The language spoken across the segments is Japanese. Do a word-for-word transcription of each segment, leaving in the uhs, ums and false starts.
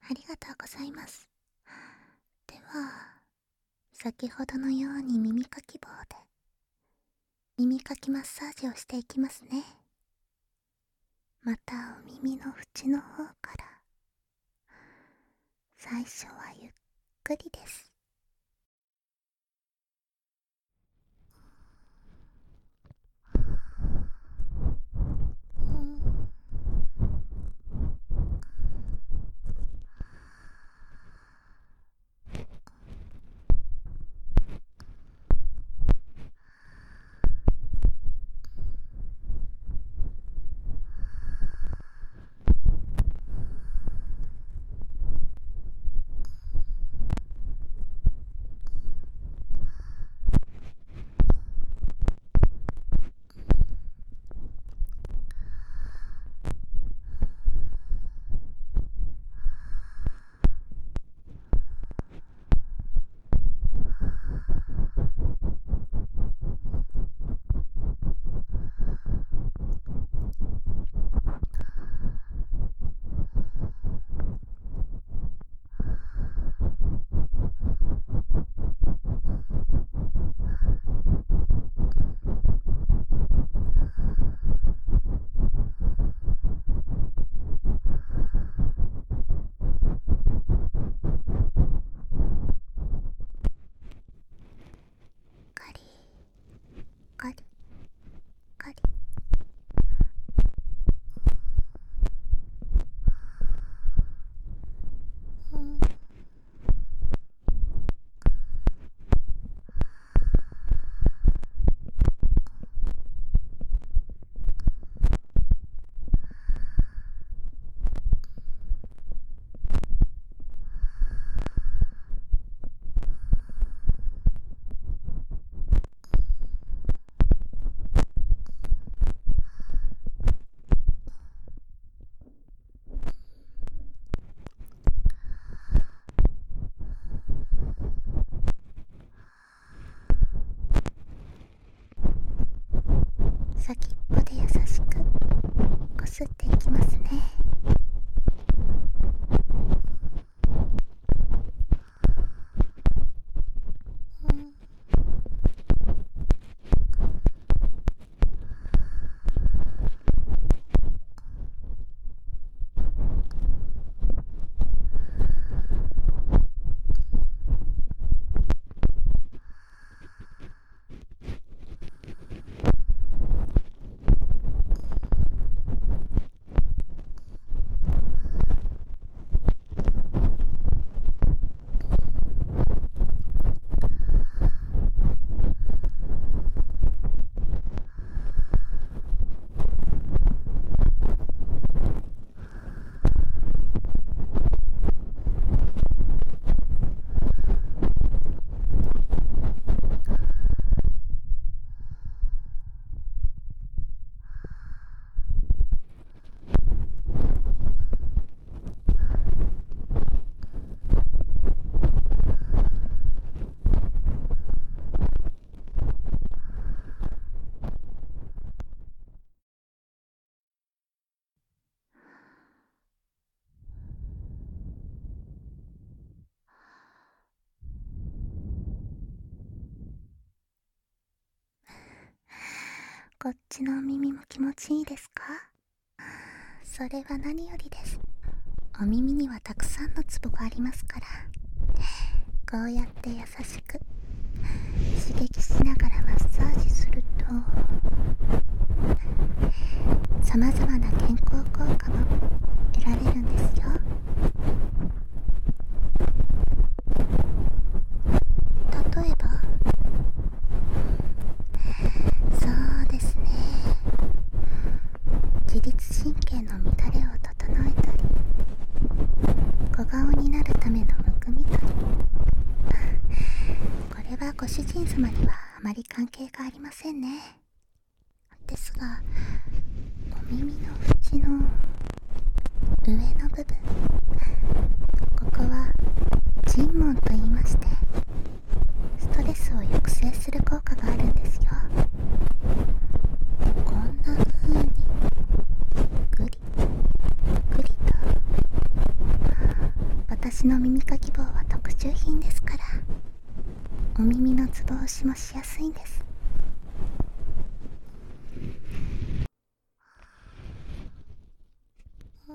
ありがとうございます。では、先ほどのように耳かき棒で耳かきマッサージをしていきますね。またお耳の縁の方から。最初はゆっくりです。うんカリカリカリ。うん先っぽで優しくこすっていきますね。うんこっちのお耳も気持ちいいですか？それは何よりです。お耳にはたくさんのツボがありますから、こうやって優しく刺激しながらマッサージすると、さまざまな健康効果も得られるんですよ。例えば、そうですね、自律神経の乱れを整えたり、小顔になるためのむくみ取り。これはご主人様にはあまり関係がありませんね。ですが、お耳の縁の上の部分、ここは神門と言いまして、ストレスを抑制する効果があるんですよ。こんな風にぐりぐりと耳かき棒は特注品ですから、お耳のつぼ押しもしやすいんです。うん、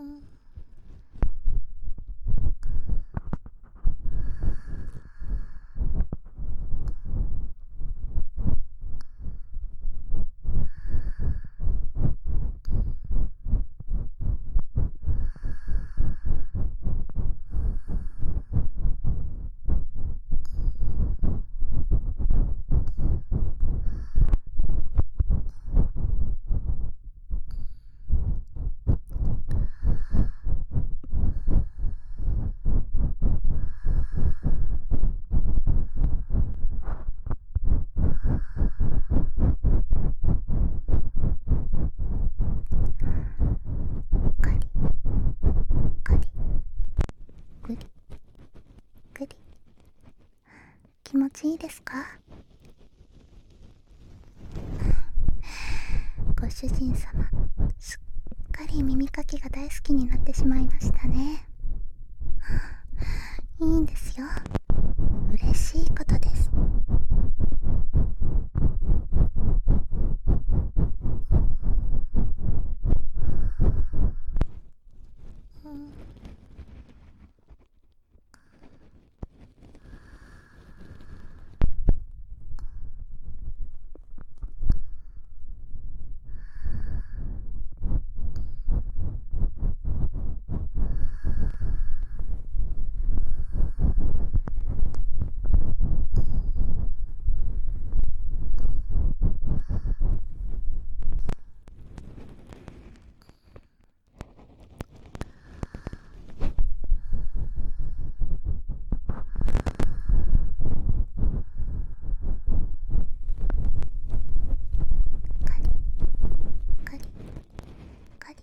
カリカリグリグリ、気持ちいいですか？ご主人様、すっかり耳かきが大好きになってしまいましたね。いいんですよ、嬉しいことです。うん、カリカリカリ。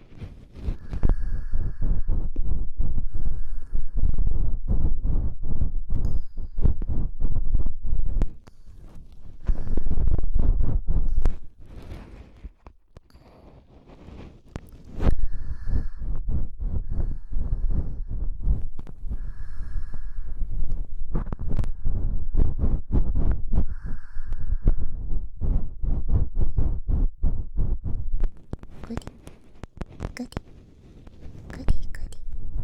グリグリグリグリ。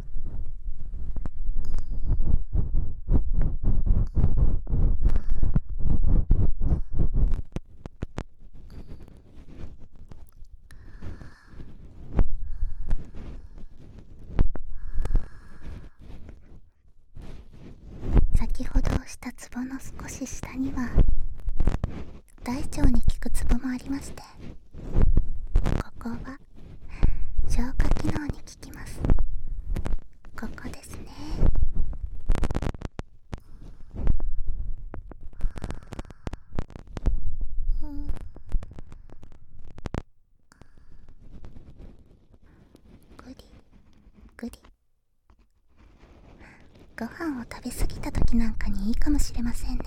先ほど押したツボの少し下には大腸に効くツボもありまして、ここは消化機能に効きます。ここですね。うん、グリグリ。ご飯を食べ過ぎた時なんかにいいかもしれませんね。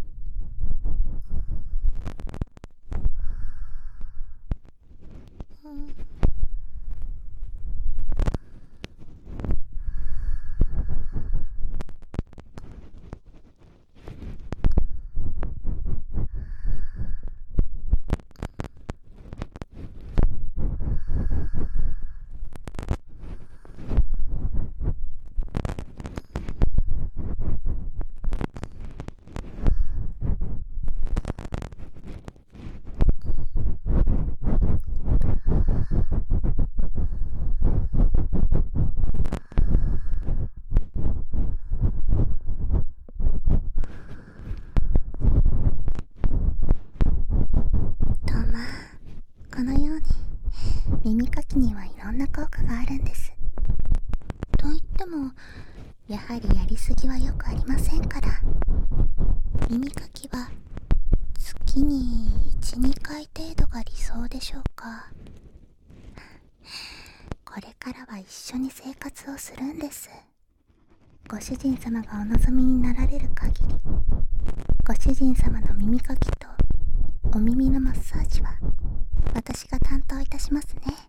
うん、とまあこのように耳かきにはいろんな効果があるんです。といってもやはりやりすぎはよくありませんから、耳かきは月にいち、にかい程度が理想でしょうか。これからは一緒に生活をするんです。ご主人様がお望みになられる限り、ご主人様の耳かきとお耳のマッサージは私が担当いたしますね。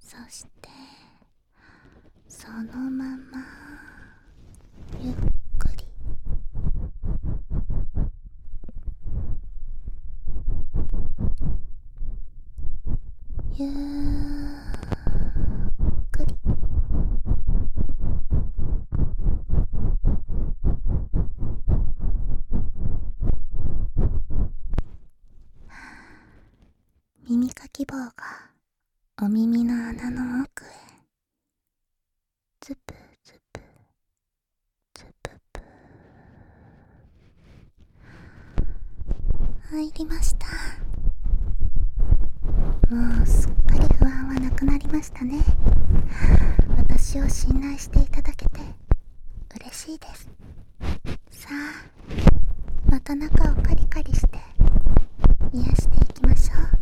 そしてそのままゆっくりゆっくり耳かき棒がお耳の穴の奥へズプズプズププ入りました。もうすっかり不安はなくなりましたね。私を信頼していただけて嬉しいです。さあ、また中をカリカリして癒していきましょう。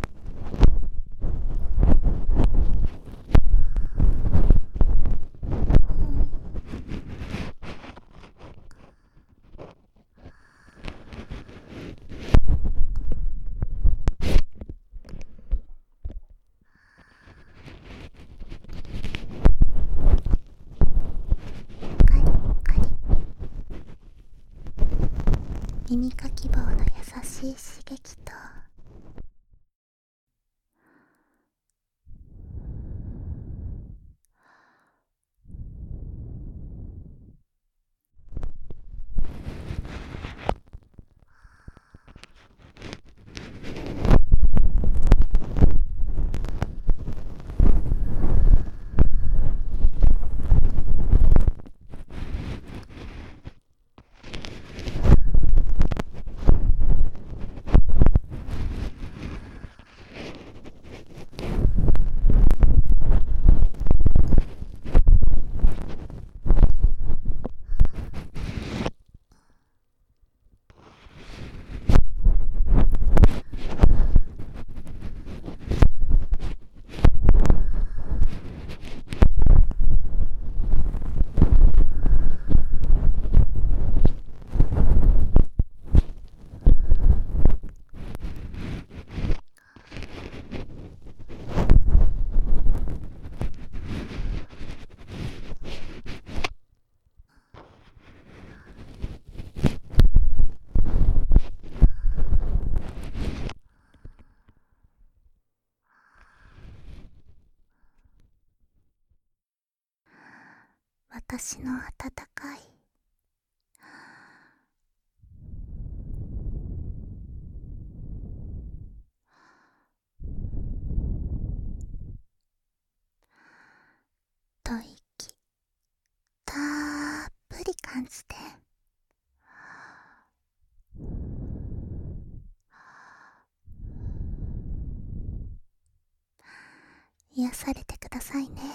カリカリ、耳かき棒の優しい刺激と私の温かい吐息たっぷり感じて癒されてくださいね。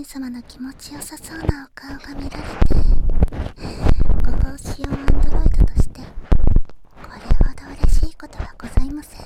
様の気持ちよさそうなお顔が見られて、ご奉仕用アンドロイドとしてこれほど嬉しいことはございません。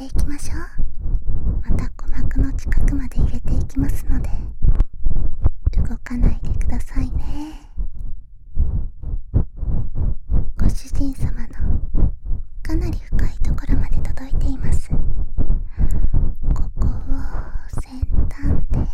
ていきましょう。また鼓膜の近くまで入れていきますので、動かないでくださいね。ご主人様のかなり深いところまで届いています。ここを先端で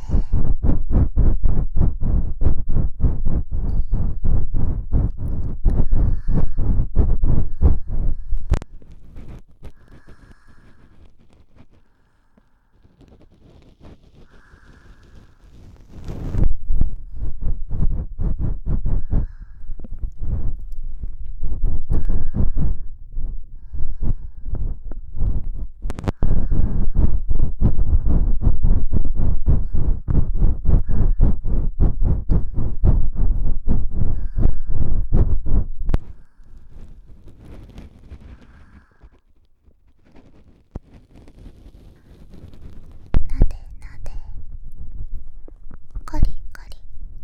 なでなで、コリコリ。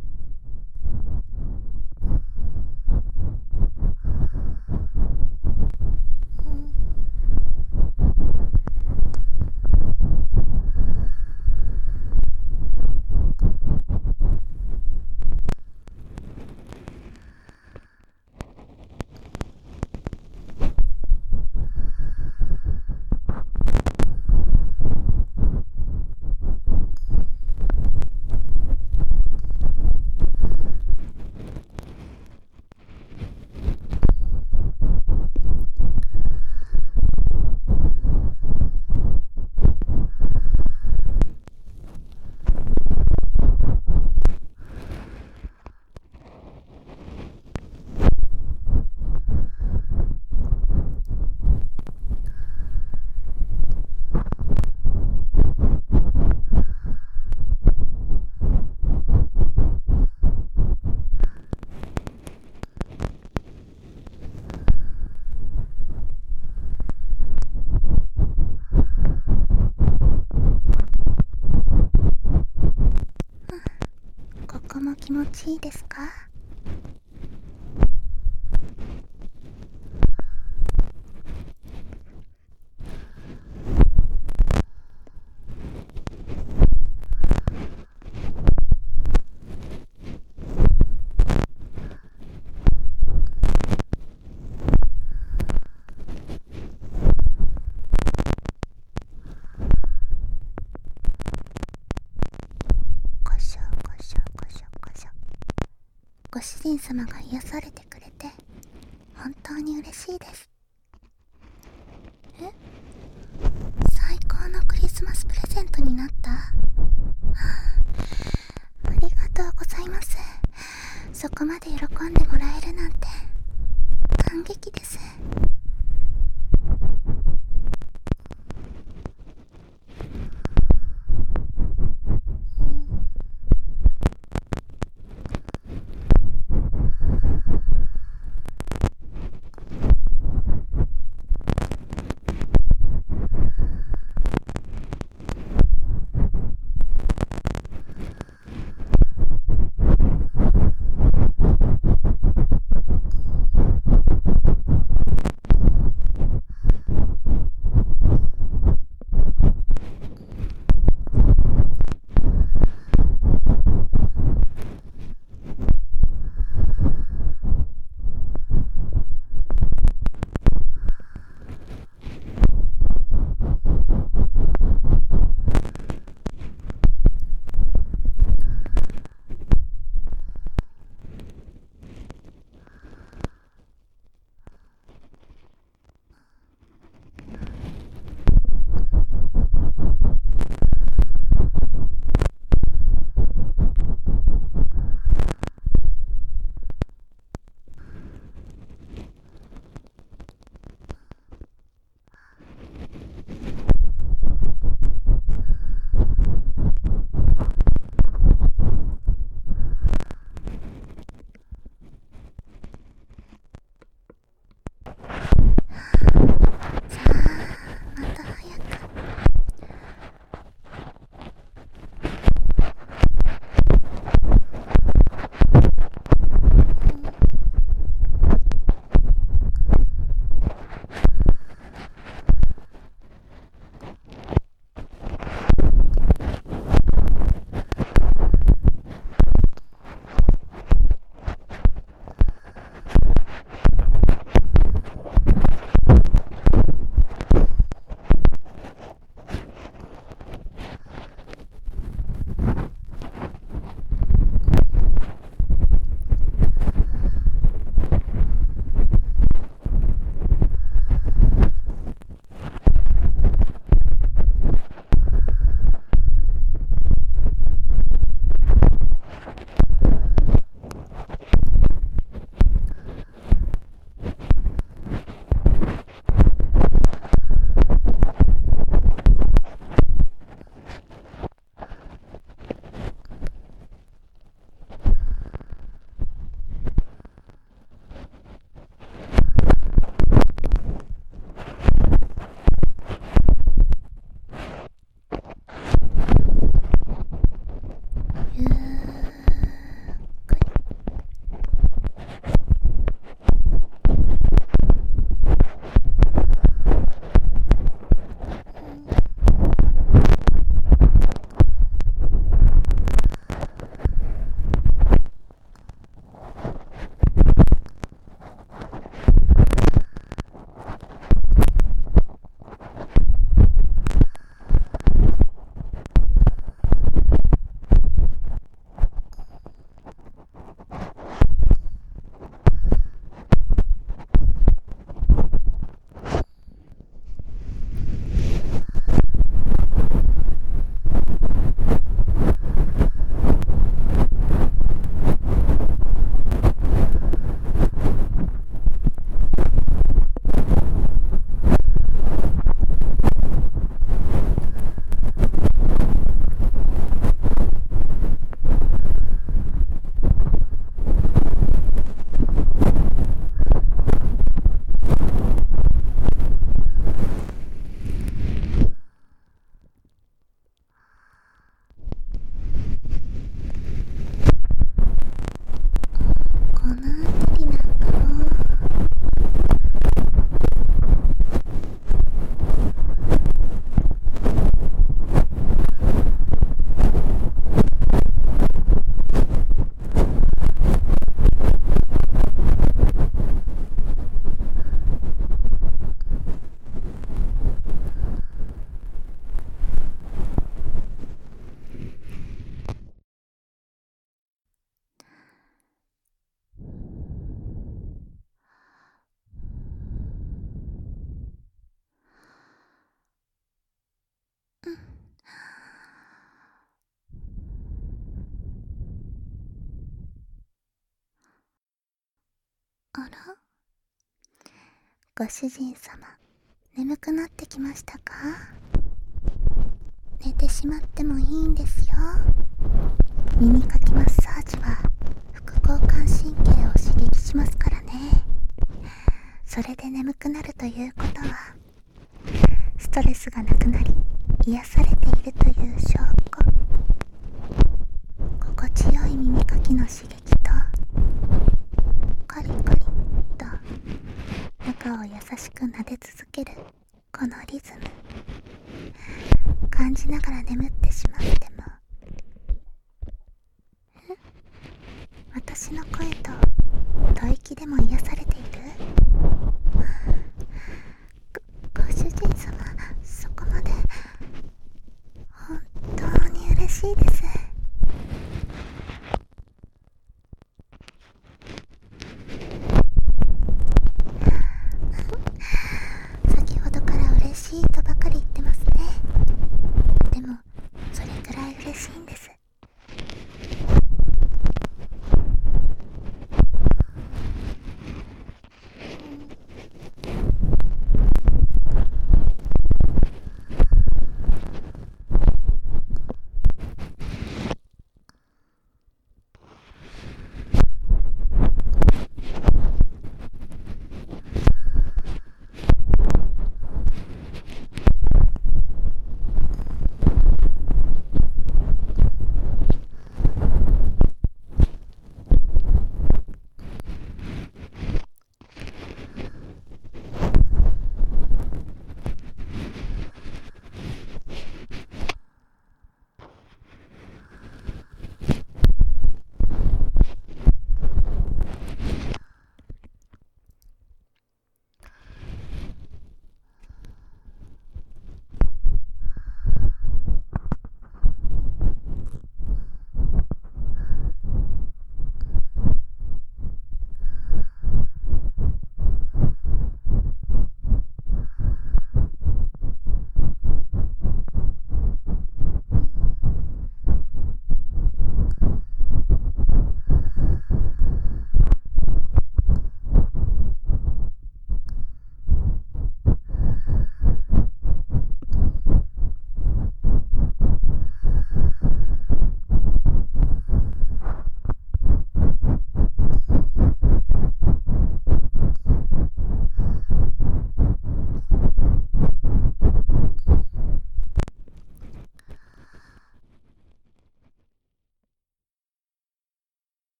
ここも気持ちいいですか？こしょこしょこしょこしょ。ご主人様が癒されてくれて本当に嬉しいです。え？最高のクリスマスプレゼントになった？はあ、ありがとうございます。そこまで喜んでもらえるなんて感激です。 ら、ご主人様、眠くなってきましたか？寝てしまってもいいんですよ。耳かきマッサージは副交感神経を刺激しますからね。それで眠くなるということは、ストレスがなくなり癒されているという証拠。心地よい耳かきの刺激とコリコリと中を優しく撫で続けるこのリズム、感じながら眠ってしまっても、私の声と吐息でも癒されている？ご、ご主人様、そこまで本当に嬉しいです。先ほどから嬉しいとばかり言ってますね。でもそれくらい嬉しいんです。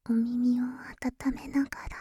お耳を温めながら、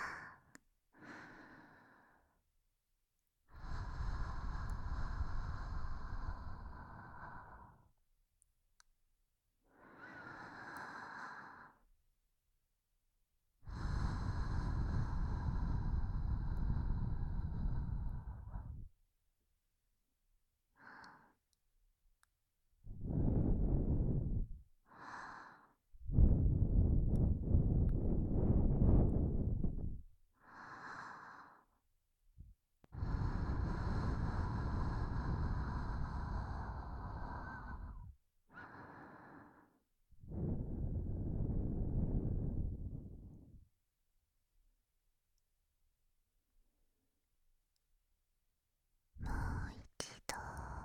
もう一度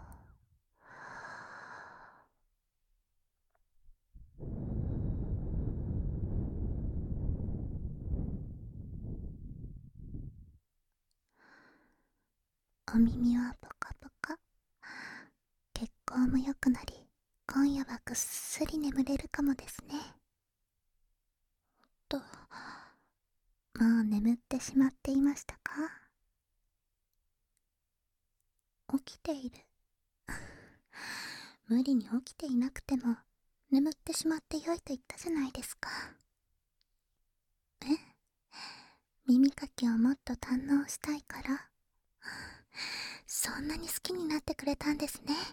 お耳はポカポカ、血行も良くなり、今夜はぐっすり眠れるかもですね。と、もう眠ってしまっていましたか？起きている。無理に起きていなくても眠ってしまってよいと言ったじゃないですか。え？耳かきをもっと堪能したいから、そんなに好きになってくれたんですね。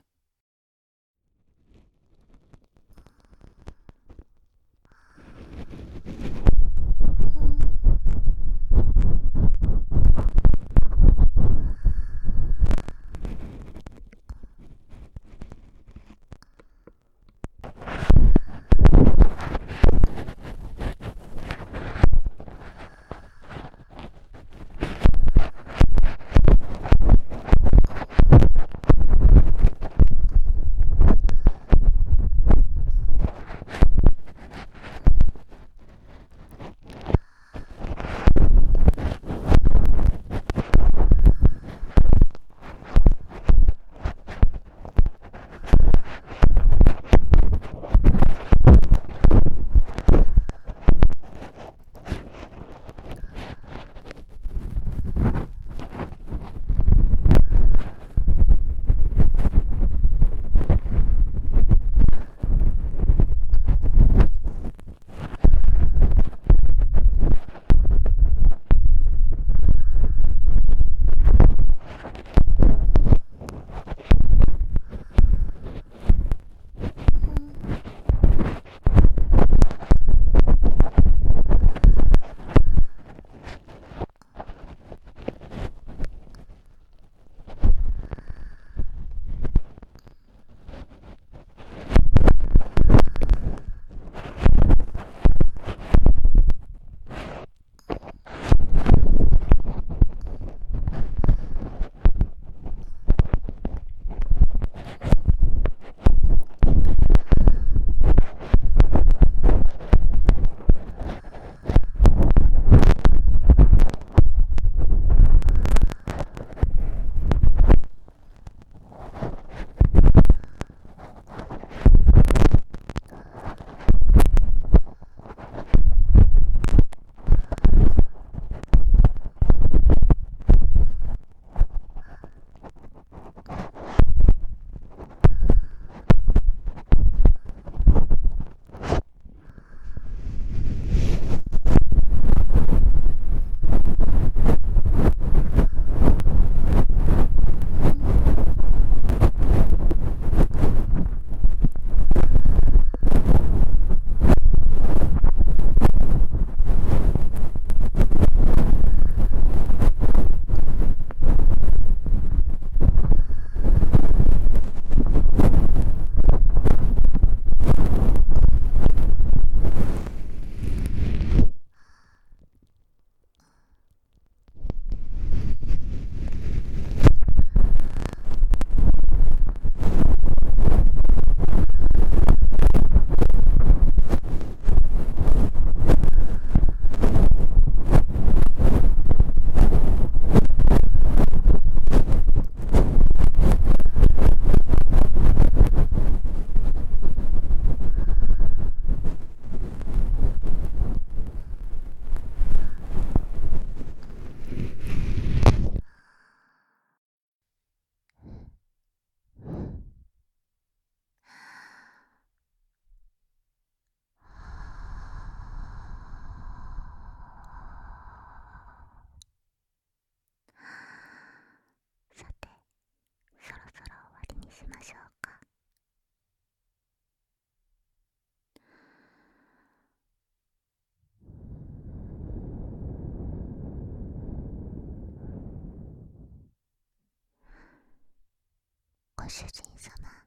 主人様、